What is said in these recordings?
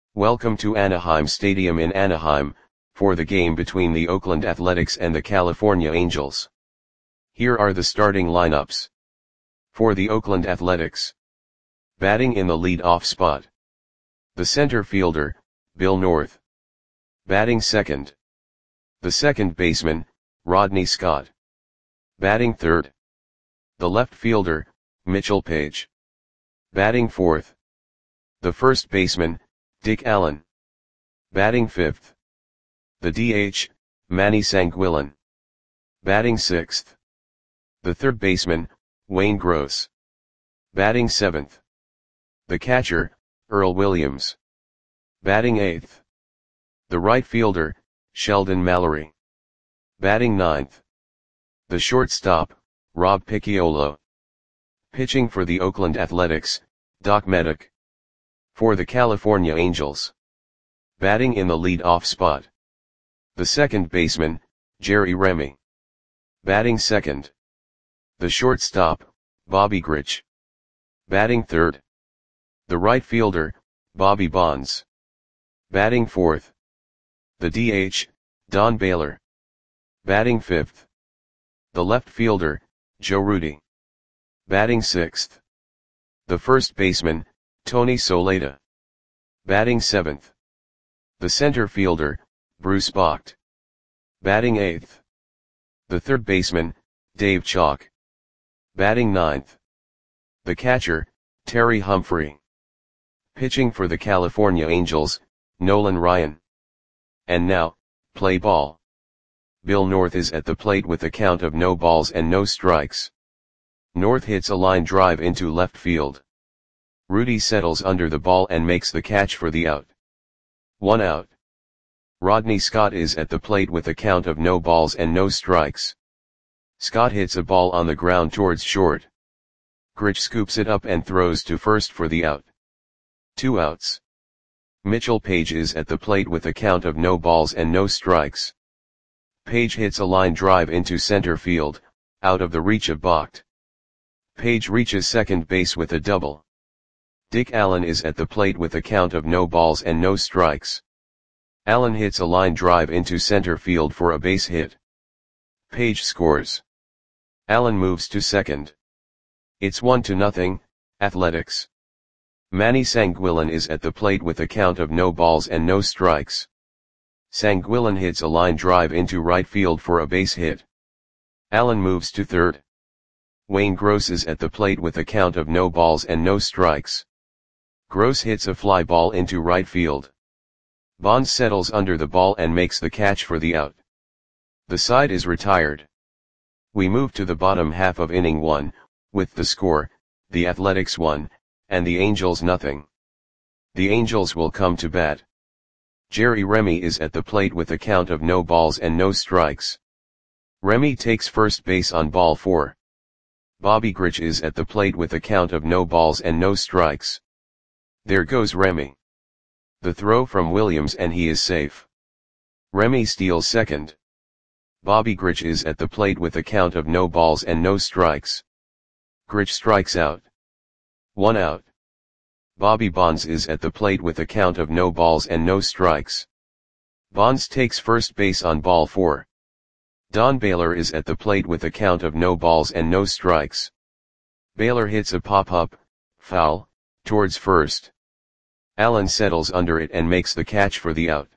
Welcome to Anaheim Stadium in Anaheim, for the game between the Oakland Athletics and the California Angels. Here are the starting lineups. For the Oakland Athletics. Batting in the lead-off spot. The center fielder, Bill North. Batting second. The second baseman, Rodney Scott. Batting third. The left fielder, Mitchell Page. Batting fourth. The first baseman, Dick Allen. Batting fifth. The DH, Manny Sanguillen. Batting sixth. The third baseman, Wayne Gross. Batting seventh. The catcher, Earl Williams. Batting eighth. The right fielder, Sheldon Mallory. Batting ninth. The shortstop, Rob Picciolo. Pitching for the Oakland Athletics, Doc Meddick. For the California Angels. Batting in the lead-off spot. The second baseman, Jerry Remy. Batting second. The shortstop, Bobby Grich. Batting third. The right fielder, Bobby Bonds. Batting fourth. The DH, Don Baylor. Batting fifth. The left fielder, Joe Rudi. Batting sixth. The first baseman, Tony Soleta. Batting seventh. The center fielder, Bruce Bocht. Batting eighth. The third baseman, Dave Chalk. Batting ninth. The catcher, Terry Humphrey. Pitching for the California Angels, Nolan Ryan. And now, play ball. Bill North is at the plate with a count of no balls and no strikes. North hits a line drive into left field. Rudi settles under the ball and makes the catch for the out. 1 out. Rodney Scott is at the plate with a count of no balls and no strikes. Scott hits a ball on the ground towards short. Grich scoops it up and throws to first for the out. 2 outs. Mitchell Page is at the plate with a count of no balls and no strikes. Page hits a line drive into center field, out of the reach of Bocht. Page reaches second base with a double. Dick Allen is at the plate with a count of no balls and no strikes. Allen hits a line drive into center field for a base hit. Page scores. Allen moves to second. It's 1-0, Athletics. Manny Sanguillen is at the plate with a count of no balls and no strikes. Sanguillen hits a line drive into right field for a base hit. Allen moves to third. Wayne Gross is at the plate with a count of no balls and no strikes. Gross hits a fly ball into right field. Bonds settles under the ball and makes the catch for the out. The side is retired. We move to the bottom half of inning 1, with the score, the Athletics 1, and the Angels 0. The Angels will come to bat. Jerry Remy is at the plate with a count of no balls and no strikes. Remy takes first base on ball 4. Bobby Grich is at the plate with a count of no balls and no strikes. There goes Remy. The throw from Williams and he is safe. Remy steals second. Bobby Grich is at the plate with a count of no balls and no strikes. Grich strikes out. 1 out. Bobby Bonds is at the plate with a count of no balls and no strikes. Bonds takes first base on ball 4. Don Baylor is at the plate with a count of no balls and no strikes. Baylor hits a pop-up, foul, towards first. Allen settles under it and makes the catch for the out.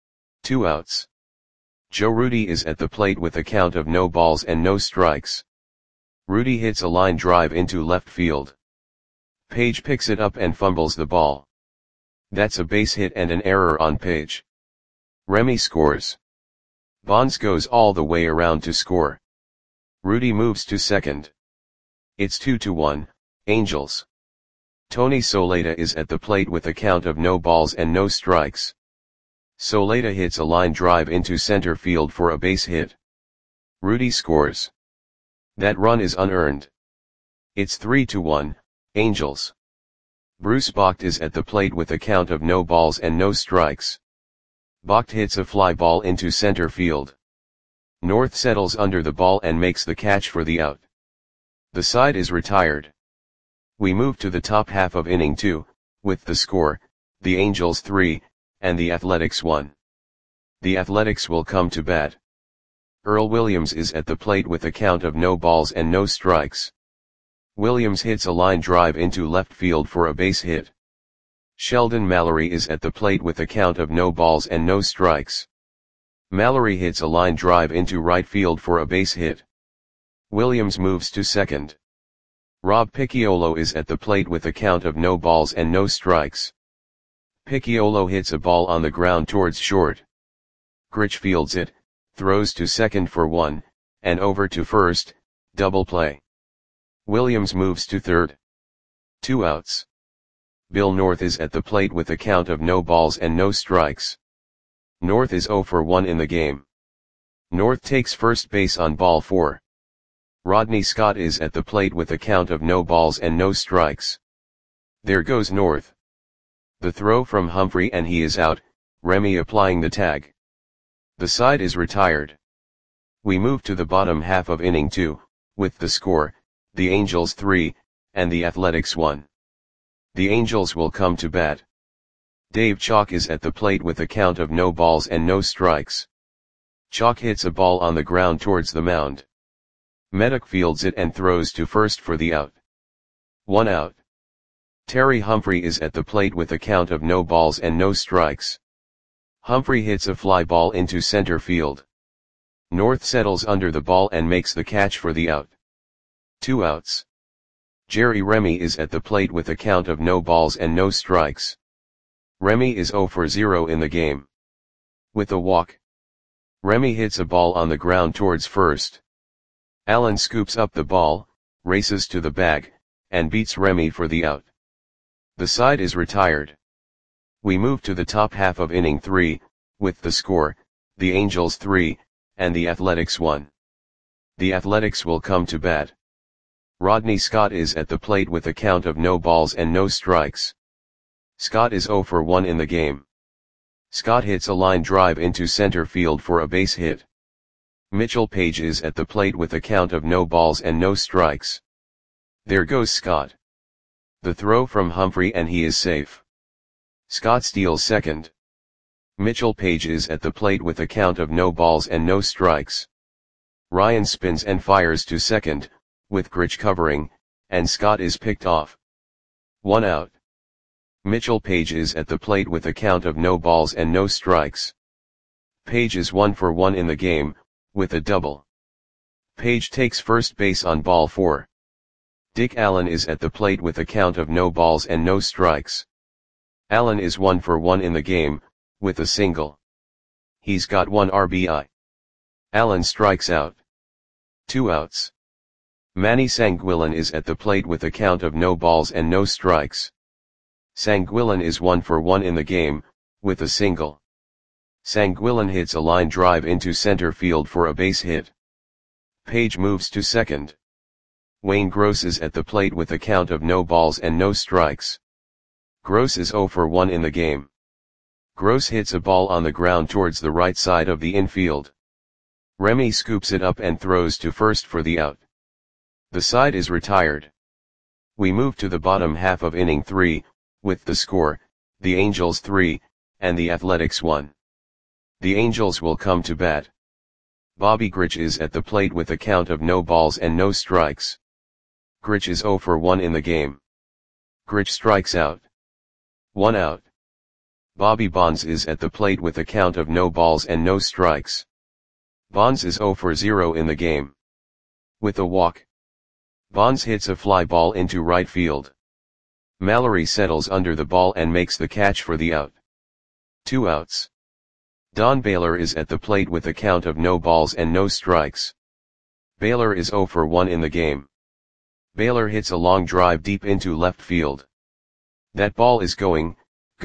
2 outs. Joe Rudi is at the plate with a count of no balls and no strikes. Rudi hits a line drive into left field. Page picks it up and fumbles the ball. That's a base hit and an error on Page. Remy scores. Bonds goes all the way around to score. Rudi moves to second. It's 2-1, Angels. Tony Soleta is at the plate with a count of no balls and no strikes. Soleta hits a line drive into center field for a base hit. Rudi scores. That run is unearned. It's 3-1, Angels. Bruce Bocht is at the plate with a count of no balls and no strikes. Bocht hits a fly ball into center field. North settles under the ball and makes the catch for the out. The side is retired. We move to the top half of inning 2, with the score, the Angels 3, and the Athletics 1. The Athletics will come to bat. Earl Williams is at the plate with a count of no balls and no strikes. Williams hits a line drive into left field for a base hit. Sheldon Mallory is at the plate with a count of no balls and no strikes. Mallory hits a line drive into right field for a base hit. Williams moves to second. Rob Picciolo is at the plate with a count of no balls and no strikes. Picciolo hits a ball on the ground towards short. Grich fields it, throws to second for one, and over to first, double play. Williams moves to third. 2 outs. Bill North is at the plate with a count of no balls and no strikes. North is 0 for 1 in the game. North takes first base on ball 4. Rodney Scott is at the plate with a count of no balls and no strikes. There goes North. The throw from Humphrey and he is out, Remy applying the tag. The side is retired. We move to the bottom half of inning 2, with the score, the Angels 3, and the Athletics 1. The Angels will come to bat. Dave Chalk is at the plate with a count of no balls and no strikes. Chalk hits a ball on the ground towards the mound. Meddock fields it and throws to first for the out. 1 out. Terry Humphrey is at the plate with a count of no balls and no strikes. Humphrey hits a fly ball into center field. North settles under the ball and makes the catch for the out. 2 outs. Jerry Remy is at the plate with a count of no balls and no strikes. Remy is 0 for 0 in the game. With a walk. Remy hits a ball on the ground towards first. Allen scoops up the ball, races to the bag, and beats Remy for the out. The side is retired. We move to the top half of inning 3, with the score, the Angels 3, and the Athletics 1. The Athletics will come to bat. Rodney Scott is at the plate with a count of no balls and no strikes. Scott is 0 for 1 in the game. Scott hits a line drive into center field for a base hit. Mitchell Page is at the plate with a count of no balls and no strikes. There goes Scott. The throw from Humphrey and he is safe. Scott steals second. Mitchell Page is at the plate with a count of no balls and no strikes. Ryan spins and fires to second, with Grich covering, and Scott is picked off. 1 out. Mitchell Page is at the plate with a count of no balls and no strikes. Page is 1 for 1 in the game, with a double. Page takes first base on ball 4. Dick Allen is at the plate with a count of no balls and no strikes. Allen is 1 for 1 in the game, with a single. He's got 1 RBI. Allen strikes out. 2 outs. Manny Sanguillen is at the plate with a count of no balls and no strikes. Sanguillen is 1 for 1 in the game, with a single. Sanguillen hits a line drive into center field for a base hit. Page moves to second. Wayne Gross is at the plate with a count of no balls and no strikes. Gross is 0 for 1 in the game. Gross hits a ball on the ground towards the right side of the infield. Remy scoops it up and throws to first for the out. The side is retired. We move to the bottom half of inning 3, with the score, the Angels 3, and the Athletics 1. The Angels will come to bat. Bobby Grich is at the plate with a count of no balls and no strikes. Grich is 0 for 1 in the game. Grich strikes out. 1 out. Bobby Bonds is at the plate with a count of no balls and no strikes. Bonds is 0 for 0 in the game. With a walk. Bonds hits a fly ball into right field. Mallory settles under the ball and makes the catch for the out. 2 outs. Don Baylor is at the plate with a count of no balls and no strikes. Baylor is 0 for 1 in the game. Baylor hits a long drive deep into left field. That ball is gone.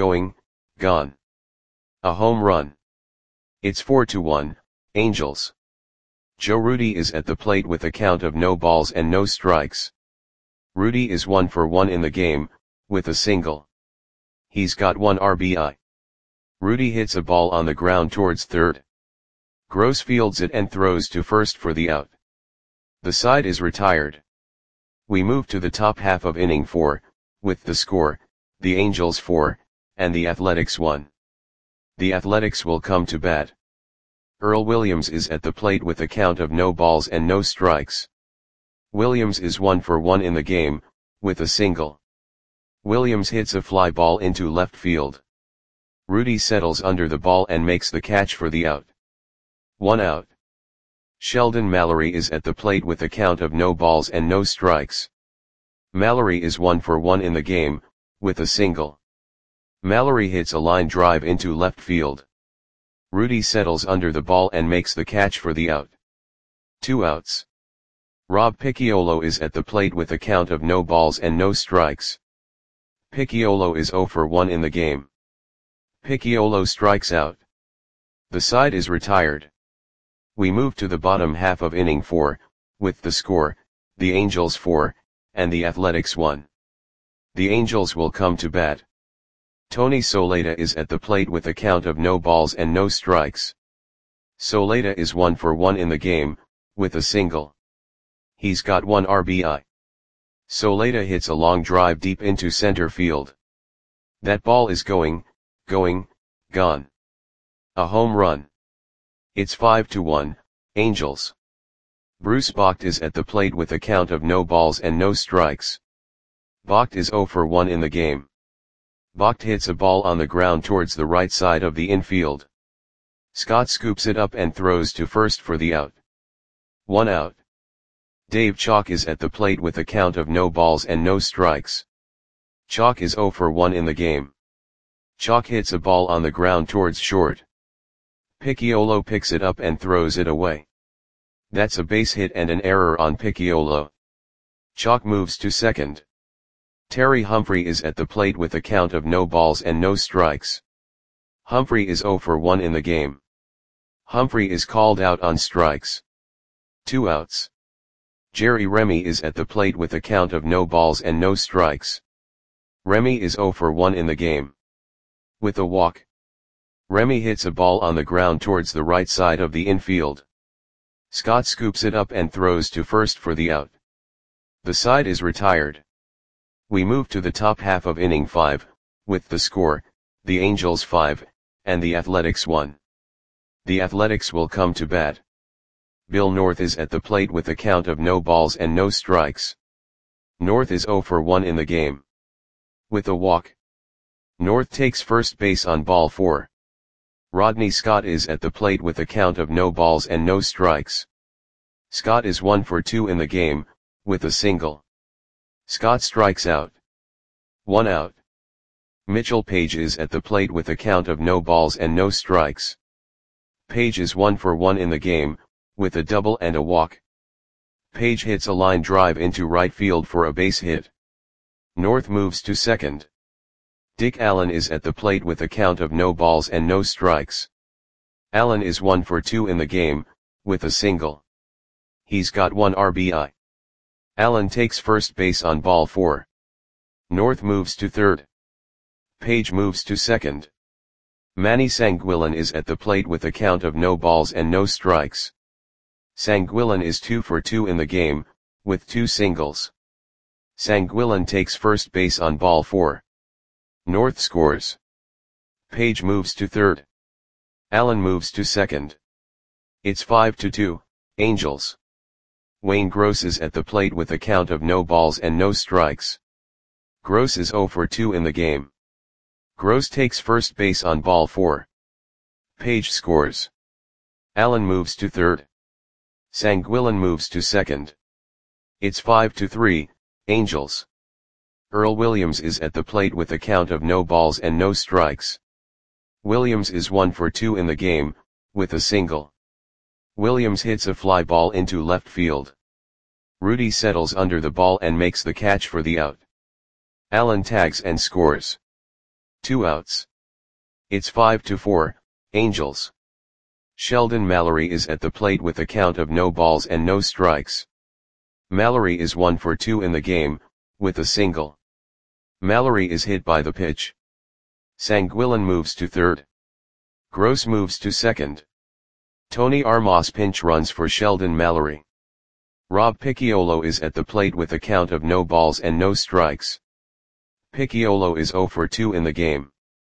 A home run. It's 4-1, Angels. Joe Rudi is at the plate with a count of no balls and no strikes. Rudi is 1 for 1 in the game, with a single. He's got 1 RBI. Rudi hits a ball on the ground towards third. Gross fields it and throws to first for the out. The side is retired. We move to the top half of inning 4, with the score, the Angels 4, and the Athletics 1. The Athletics will come to bat. Earl Williams is at the plate with a count of no balls and no strikes. Williams is 1 for 1 in the game, with a single. Williams hits a fly ball into left field. Rudy settles under the ball and makes the catch for the out. 1 out. Sheldon Mallory is at the plate with a count of no balls and no strikes. Mallory is 1 for 1 in the game, with a single. Mallory hits a line drive into left field. Rudy settles under the ball and makes the catch for the out. 2 outs. Rob Picciolo is at the plate with a count of no balls and no strikes. Picciolo is 0 for 1 in the game. Picciolo strikes out. The side is retired. We move to the bottom half of inning 4, with the score, the Angels 4, and the Athletics 1. The Angels will come to bat. Tony Soleta is at the plate with a count of no balls and no strikes. Soleta is 1 for 1 in the game, with a single. He's got 1 RBI. Soleta hits a long drive deep into center field. That ball is going, gone. A home run. It's 5-1, Angels. Bruce Bocht is at the plate with a count of no balls and no strikes. Bocht is 0 for 1 in the game. Bocht hits a ball on the ground towards the right side of the infield. Scott scoops it up and throws to first for the out. 1 out. Dave Chalk is at the plate with a count of no balls and no strikes. Chalk is 0 for 1 in the game. Chalk hits a ball on the ground towards short. Picciolo picks it up and throws it away. That's a base hit and an error on Picciolo. Chalk moves to second. Terry Humphrey is at the plate with a count of no balls and no strikes. Humphrey is 0 for 1 in the game. Humphrey is called out on strikes. 2 outs. Jerry Remy is at the plate with a count of no balls and no strikes. Remy is 0 for 1 in the game. With a walk. Remy hits a ball on the ground towards the right side of the infield. Scott scoops it up and throws to first for the out. The side is retired. We move to the top half of inning 5, with the score, the Angels 5, and the Athletics 1. The Athletics will come to bat. Bill North is at the plate with a count of no balls and no strikes. North is 0 for 1 in the game. With a walk. North takes first base on ball 4. Rodney Scott is at the plate with a count of no balls and no strikes. Scott is 1 for 2 in the game, with a single. Scott strikes out. 1 out. Mitchell Page is at the plate with a count of no balls and no strikes. Page is 1 for 1 in the game, with a double and a walk. Page hits a line drive into right field for a base hit. North moves to second. Dick Allen is at the plate with a count of no balls and no strikes. Allen is 1 for 2 in the game, with a single. He's got 1 RBI. Allen takes first base on ball 4. North moves to third. Page moves to second. Manny Sanguillen is at the plate with a count of no balls and no strikes. Sanguillen is 2 for 2 in the game, with 2 singles. Sanguillen takes first base on ball 4. North scores. Page moves to third. Allen moves to second. It's 5-2, Angels. Wayne Gross is at the plate with a count of no balls and no strikes. Gross is 0 for 2 in the game. Gross takes first base on ball 4. Page scores. Allen moves to third. Sanguillen moves to second. It's 5-3, Angels. Earl Williams is at the plate with a count of no balls and no strikes. Williams is 1 for 2 in the game, with a single. Williams hits a fly ball into left field. Rudy settles under the ball and makes the catch for the out. Allen tags and scores. 2 outs. It's 5-4, Angels. Sheldon Mallory is at the plate with a count of no balls and no strikes. Mallory is 1 for 2 in the game, with a single. Mallory is hit by the pitch. Sanguillen moves to third. Gross moves to second. Tony Armas pinch runs for Sheldon Mallory. Rob Picciolo is at the plate with a count of no balls and no strikes. Picciolo is 0 for 2 in the game.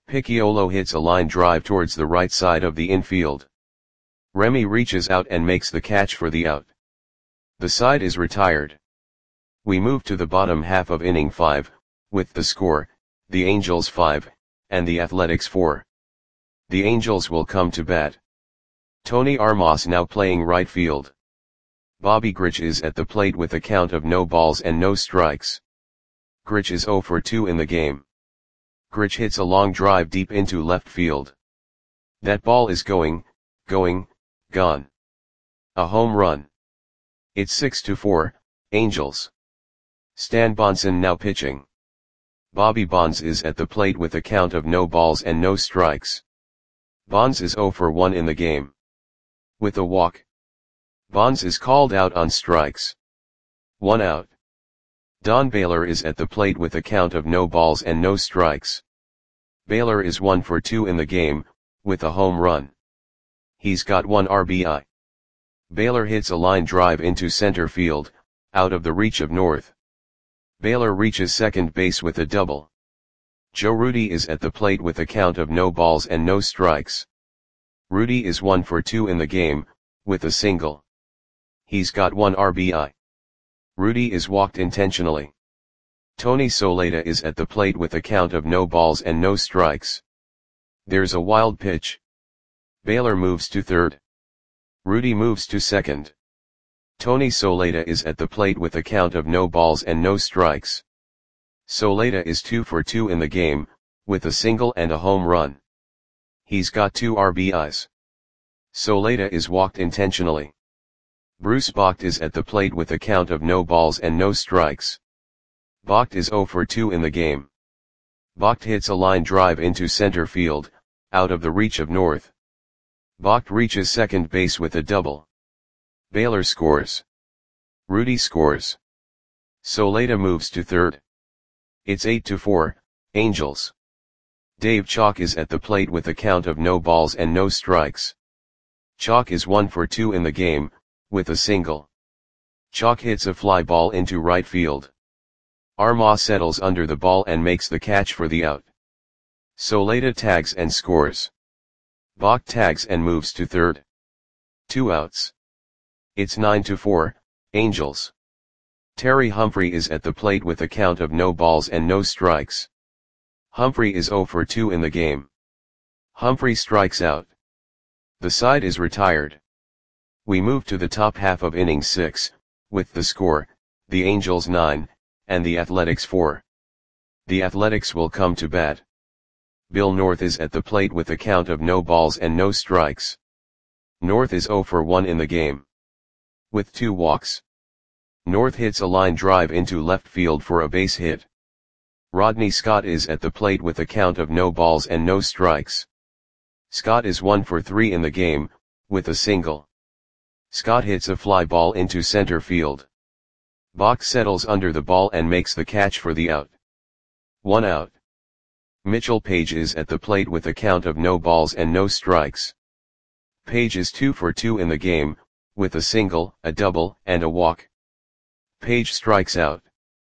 Picciolo hits a line drive towards the right side of the infield. Remy reaches out and makes the catch for the out. The side is retired. We move to the bottom half of inning 5, with the score, the Angels 5, and the Athletics 4. The Angels will come to bat. Tony Armas now playing right field. Bobby Grich is at the plate with a count of no balls and no strikes. Grich is 0 for 2 in the game. Grich hits a long drive deep into left field. That ball is going, gone. A home run. It's 6-4, Angels. Stan Bonson now pitching. Bobby Bonds is at the plate with a count of no balls and no strikes. Bonds is 0 for 1 in the game. With a walk. Bonds is called out on strikes. 1 out. Don Baylor is at the plate with a count of no balls and no strikes. Baylor is 1 for 2 in the game, with a home run. He's got 1 RBI. Baylor hits a line drive into center field, out of the reach of North. Baylor reaches second base with a double. Joe Rudi is at the plate with a count of no balls and no strikes. Rudi is 1 for 2 in the game, with a single. He's got 1 RBI. Rudi is walked intentionally. Tony Soleta is at the plate with a count of no balls and no strikes. There's a wild pitch. Baylor moves to third. Rudi moves to second. Tony Soleta is at the plate with a count of no balls and no strikes. Soleta is 2 for 2 in the game, with a single and a home run. He's got 2 RBIs. Soleta is walked intentionally. Bruce Bocht is at the plate with a count of no balls and no strikes. Bocht is 0 for 2 in the game. Bocht hits a line drive into center field, out of the reach of North. Bocht reaches second base with a double. Baylor scores. Rudi scores. Soleta moves to third. It's 8-4, Angels. Dave Chalk is at the plate with a count of no balls and no strikes. Chalk is 1 for 2 in the game, with a single. Chalk hits a fly ball into right field. Armas settles under the ball and makes the catch for the out. Soleta tags and scores. Bocht tags and moves to third. 2 outs. It's 9-4, Angels. Terry Humphrey is at the plate with a count of no balls and no strikes. Humphrey is 0 for 2 in the game. Humphrey strikes out. The side is retired. We move to the top half of inning 6, with the score, the Angels 9, and the Athletics 4. The Athletics will come to bat. Bill North is at the plate with a count of no balls and no strikes. North is 0 for 1 in the game. With 2 walks. North hits a line drive into left field for a base hit. Rodney Scott is at the plate with a count of no balls and no strikes. Scott is 1 for 3 in the game, with a single. Scott hits a fly ball into center field. Bocht settles under the ball and makes the catch for the out. 1 out. Mitchell Page is at the plate with a count of no balls and no strikes. Page is 2 for 2 in the game, with a single, a double, and a walk. Page strikes out.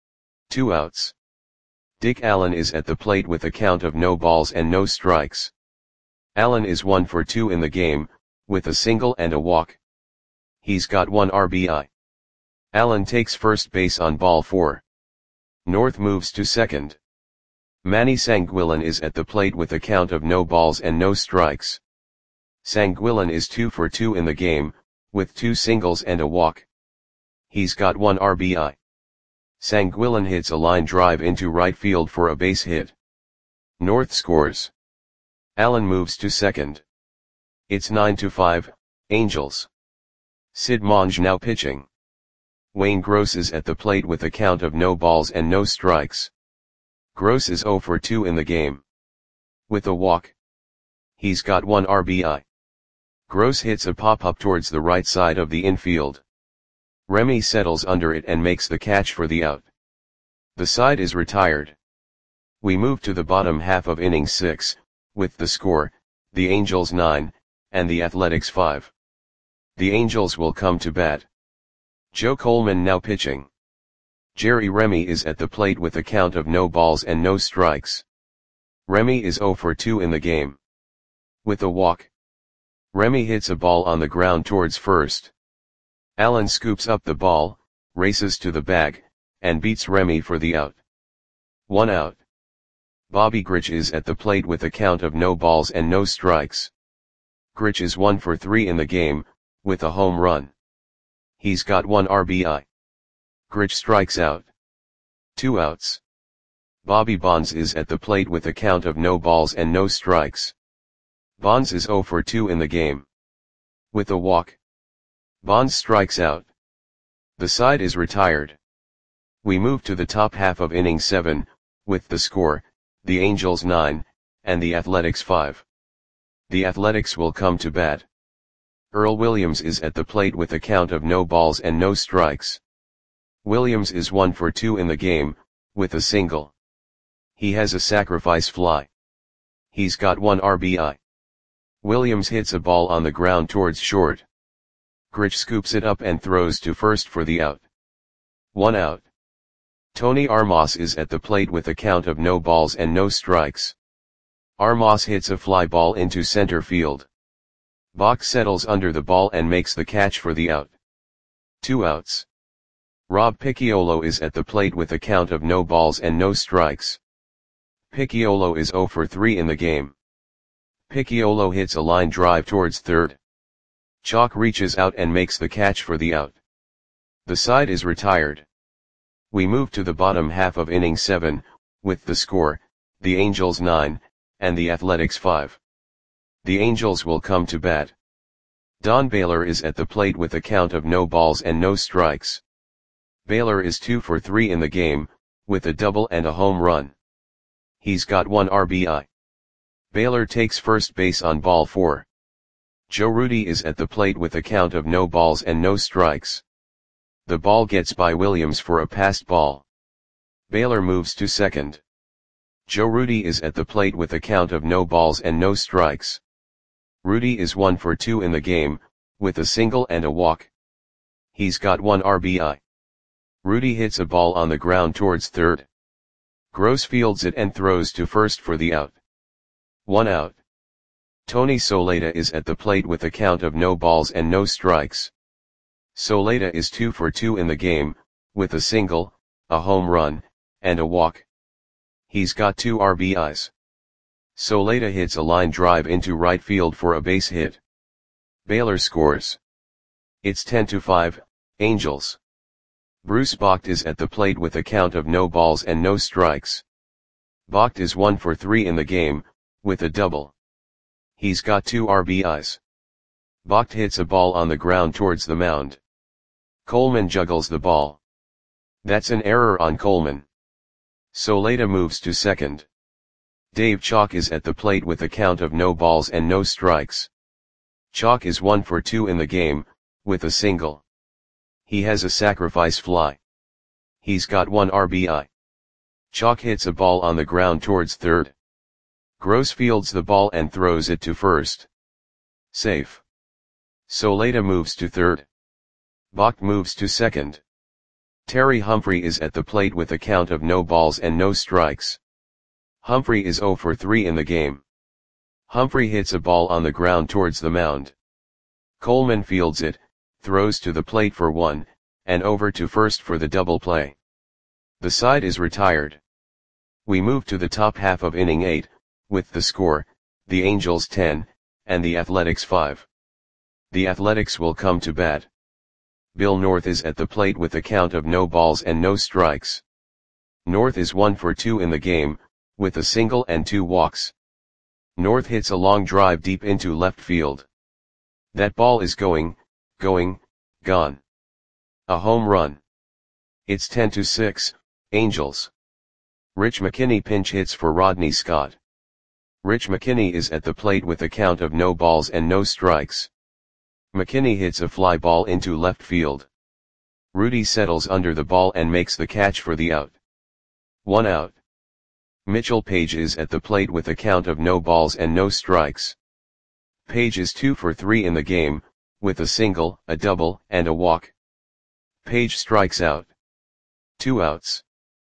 2 outs. Dick Allen is at the plate with a count of no balls and no strikes. Allen is 1 for 2 in the game, with a single and a walk. He's got 1 RBI. Allen takes first base on ball 4. North moves to second. Manny Sanguillen is at the plate with a count of no balls and no strikes. Sanguillen is 2 for 2 in the game, with 2 singles and a walk. He's got 1 RBI. Sanguillen hits a line drive into right field for a base hit. North scores. Allen moves to second. It's 9-5, Angels. Sid Monge now pitching. Wayne Gross is at the plate with a count of no balls and no strikes. Gross is 0 for 2 in the game. With a walk. He's got 1 RBI. Gross hits a pop-up towards the right side of the infield. Remy settles under it and makes the catch for the out. The side is retired. We move to the bottom half of inning 6, with the score, the Angels 9, and the Athletics 5. The Angels will come to bat. Joe Coleman now pitching. Jerry Remy is at the plate with a count of no balls and no strikes. Remy is 0 for 2 in the game. With a walk. Remy hits a ball on the ground towards first. Alan scoops up the ball, races to the bag, and beats Remy for the out. 1 out. Bobby Grich is at the plate with a count of no balls and no strikes. Grich is 1 for 3 in the game, with a home run. He's got 1 RBI. Grich strikes out. 2 outs. Bobby Bonds is at the plate with a count of no balls and no strikes. Bonds is 0 for 2 in the game. With a walk. Bonds strikes out. The side is retired. We move to the top half of inning 7, with the score, the Angels 9, and the Athletics 5. The Athletics will come to bat. Earl Williams is at the plate with a count of no balls and no strikes. Williams is 1 for 2 in the game, with a single. He has a sacrifice fly. He's got 1 RBI. Williams hits a ball on the ground towards short. Grich scoops it up and throws to first for the out. 1 out. Tony Armas is at the plate with a count of no balls and no strikes. Armas hits a fly ball into center field. Bach settles under the ball and makes the catch for the out. 2 outs. Rob Picciolo is at the plate with a count of no balls and no strikes. Picciolo is 0 for 3 in the game. Picciolo hits a line drive towards third. Chalk reaches out and makes the catch for the out. The side is retired. We move to the bottom half of inning 7, with the score, the Angels 9, and the Athletics 5. The Angels will come to bat. Don Baylor is at the plate with a count of no balls and no strikes. Baylor is 2 for 3 in the game, with a double and a home run. He's got 1 RBI. Baylor takes first base on ball 4. Joe Rudi is at the plate with a count of no balls and no strikes. The ball gets by Williams for a passed ball. Baylor moves to second. Joe Rudi is at the plate with a count of no balls and no strikes. Rudi is 1 for 2 in the game, with a single and a walk. He's got 1 RBI. Rudi hits a ball on the ground towards third. Gross fields it and throws to first for the out. 1 out. Tony Soleta is at the plate with a count of no balls and no strikes. Soleta is 2 for 2 in the game, with a single, a home run, and a walk. He's got 2 RBIs. Soleta hits a line drive into right field for a base hit. Baylor scores. It's 10-5, Angels. Bruce Bocht is at the plate with a count of no balls and no strikes. Bocht is 1 for 3 in the game, with a double. He's got 2 RBIs. Bocht hits a ball on the ground towards the mound. Coleman juggles the ball. That's an error on Coleman. Soleta moves to second. Dave Chalk is at the plate with a count of no balls and no strikes. Chalk is 1 for 2 in the game, with a single. He has a sacrifice fly. He's got 1 RBI. Chalk hits a ball on the ground towards third. Gross fields the ball and throws it to first. Safe. Soleta moves to third. Bocht moves to second. Terry Humphrey is at the plate with a count of no balls and no strikes. Humphrey is 0 for 3 in the game. Humphrey hits a ball on the ground towards the mound. Coleman fields it, throws to the plate for 1, and over to first for the double play. The side is retired. We move to the top half of inning 8, with the score, the Angels 10, and the Athletics 5. The Athletics will come to bat. Bill North is at the plate with a count of no balls and no strikes. North is 1 for 2 in the game, with a single and 2 walks. North hits a long drive deep into left field. That ball is gone. A home run. It's 10-6, Angels. Rich McKinney pinch hits for Rodney Scott. Rich McKinney is at the plate with a count of no balls and no strikes. McKinney hits a fly ball into left field. Rudi settles under the ball and makes the catch for the out. 1 out. Mitchell Page is at the plate with a count of no balls and no strikes. Page is 2 for 3 in the game, with a single, a double, and a walk. Page strikes out. 2 outs.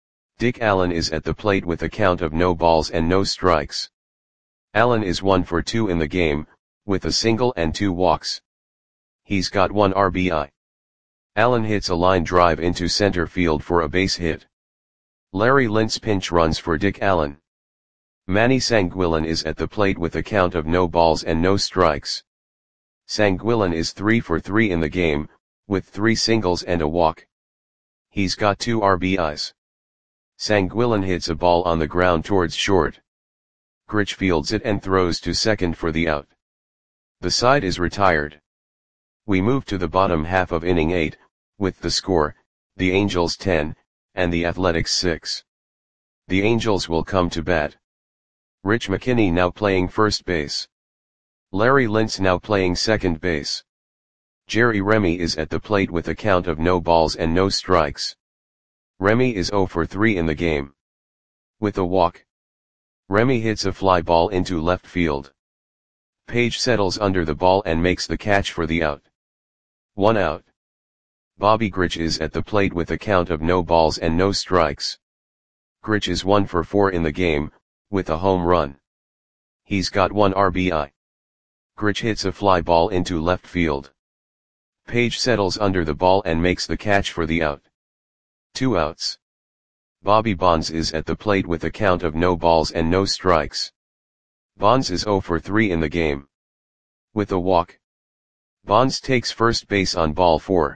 Dick Allen is at the plate with a count of no balls and no strikes. Allen is 1 for 2 in the game, with a single and 2 walks. He's got 1 RBI. Allen hits a line drive into center field for a base hit. Larry Lintz pinch runs for Dick Allen. Manny Sanguillen is at the plate with a count of no balls and no strikes. Sanguillen is 3 for 3 in the game, with 3 singles and a walk. He's got 2 RBIs. Sanguillen hits a ball on the ground towards short. Grich fields it and throws to second for the out. The side is retired. We move to the bottom half of inning 8, with the score, the Angels 10, and the Athletics 6. The Angels will come to bat. Rich McKinney now playing first base. Larry Lintz now playing second base. Jerry Remy is at the plate with a count of no balls and no strikes. Remy is 0 for 3 in the game. With a walk. Remy hits a fly ball into left field. Page settles under the ball and makes the catch for the out. 1 out. Bobby Grich is at the plate with a count of no balls and no strikes. Grich is 1 for 4 in the game, with a home run. He's got 1 RBI. Grich hits a fly ball into left field. Page settles under the ball and makes the catch for the out. 2 outs. Bobby Bonds is at the plate with a count of no balls and no strikes. Bonds is 0 for 3 in the game. With a walk. Bonds takes first base on ball 4.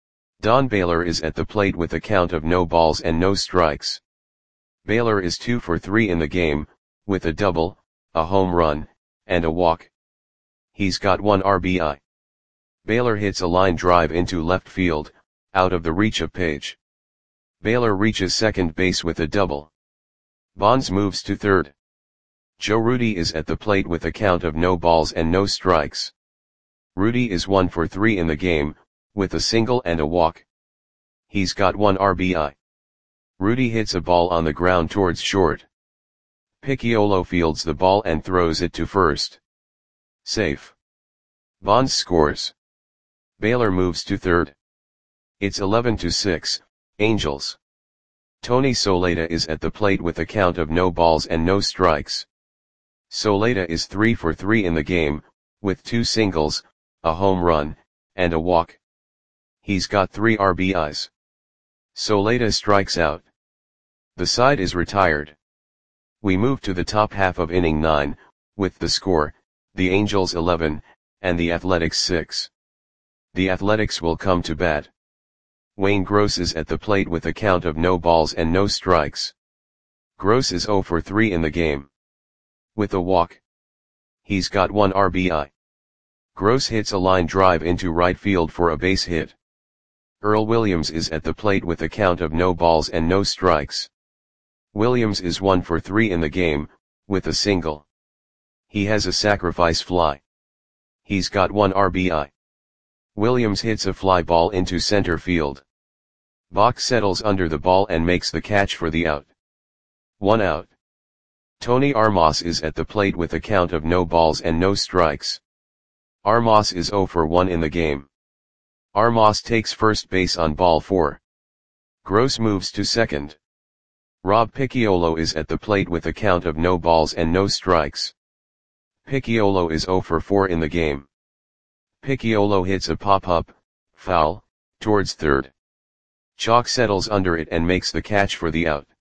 Don Baylor is at the plate with a count of no balls and no strikes. Baylor is 2 for 3 in the game, with a double, a home run, and a walk. He's got 1 RBI. Baylor hits a line drive into left field, out of the reach of Page. Baylor reaches second base with a double. Bonds moves to third. Joe Rudi is at the plate with a count of no balls and no strikes. Rudi is 1 for 3 in the game, with a single and a walk. He's got 1 RBI. Rudi hits a ball on the ground towards short. Picciolo fields the ball and throws it to first. Safe. Bonds scores. Baylor moves to third. It's 11-6, Angels. Tony Soleta is at the plate with a count of no balls and no strikes. Soleta is 3 for 3 in the game, with 2 singles, a home run, and a walk. He's got 3 RBIs. Soleta strikes out. The side is retired. We move to the top half of inning 9, with the score, the Angels 11, and the Athletics 6. The Athletics will come to bat. Wayne Gross is at the plate with a count of no balls and no strikes. Gross is 0 for 3 in the game. With a walk. He's got 1 RBI. Gross hits a line drive into right field for a base hit. Earl Williams is at the plate with a count of no balls and no strikes. Williams is 1 for 3 in the game, with a single. He has a sacrifice fly. He's got 1 RBI. Williams hits a fly ball into center field. Bach settles under the ball and makes the catch for the out. 1 out. Tony Armas is at the plate with a count of no balls and no strikes. Armas is 0 for 1 in the game. Armas takes first base on ball 4. Gross moves to second. Rob Picciolo is at the plate with a count of no balls and no strikes. Picciolo is 0 for 4 in the game. Picciolo hits a pop-up, foul, towards third. Chalk settles under it and makes the catch for the out.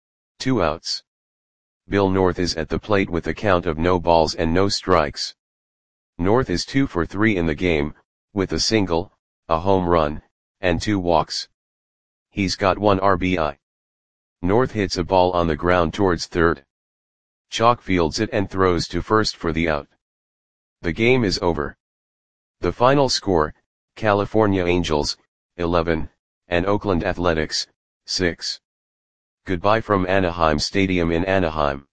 2 outs. Bill North is at the plate with a count of no balls and no strikes. North is 2 for 3 in the game, with a single, a home run, and 2 walks. He's got 1 RBI. North hits a ball on the ground towards third. Chalk fields it and throws to first for the out. The game is over. The final score, California Angels, 11, and Oakland Athletics, 6. Goodbye from Anaheim Stadium in Anaheim.